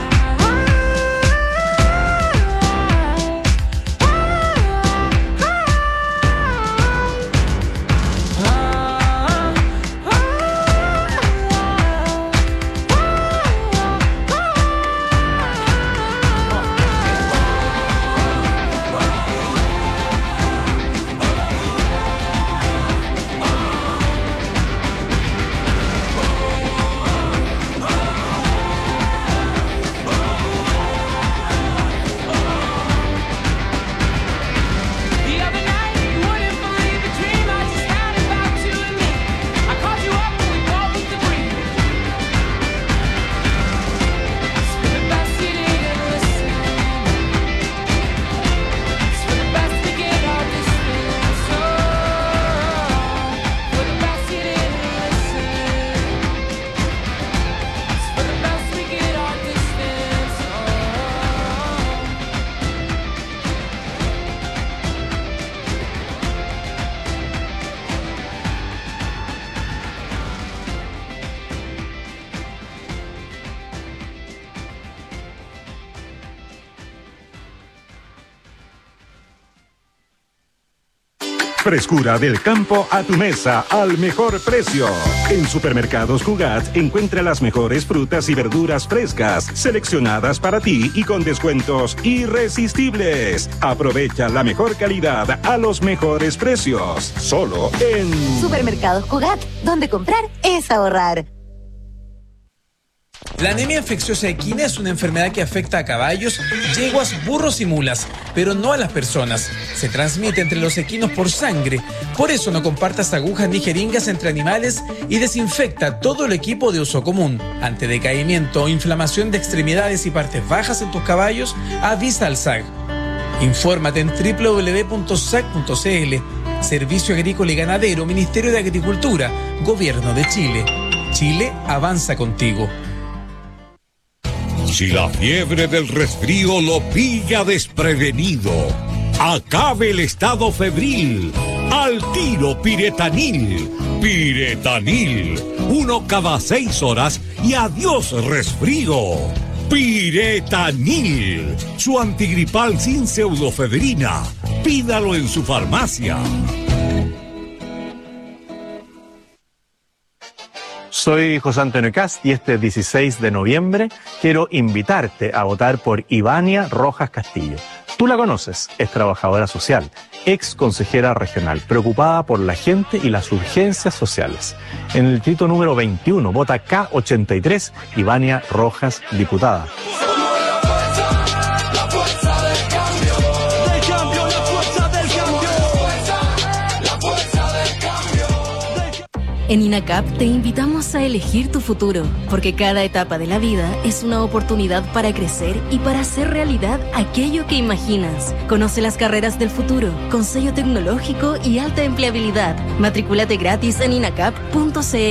Frescura del campo a tu mesa al mejor precio. En Supermercados Cugat encuentra las mejores frutas y verduras frescas, seleccionadas para ti y con descuentos irresistibles. Aprovecha la mejor calidad a los mejores precios. Solo en Supermercados Cugat, donde comprar es ahorrar. La anemia infecciosa equina es una enfermedad que afecta a caballos, yeguas, burros y mulas, pero no a las personas. Se transmite entre los equinos por sangre. Por eso no compartas agujas ni jeringas entre animales y desinfecta todo el equipo de uso común. Ante decaimiento o inflamación de extremidades y partes bajas en tus caballos, avisa al SAG. Infórmate en www.sag.cl. Servicio Agrícola y Ganadero, Ministerio de Agricultura, Gobierno de Chile. Chile avanza contigo. Si la fiebre del resfrío lo pilla desprevenido, acabe el estado febril. Al tiro Piretanil. Piretanil. 1 cada 6 horas y adiós resfrío. Piretanil. Su antigripal sin pseudofebrina. Pídalo en su farmacia. Soy José Antonio Cast y este 16 de noviembre quiero invitarte a votar por Ivania Rojas Castillo. Tú la conoces, es trabajadora social, ex consejera regional, preocupada por la gente y las urgencias sociales. En el distrito número 21, vota K83, Ivania Rojas, diputada. En INACAP te invitamos a elegir tu futuro, porque cada etapa de la vida es una oportunidad para crecer y para hacer realidad aquello que imaginas. Conoce las carreras del futuro, con sello tecnológico y alta empleabilidad. Matricúlate gratis en inacap.cl.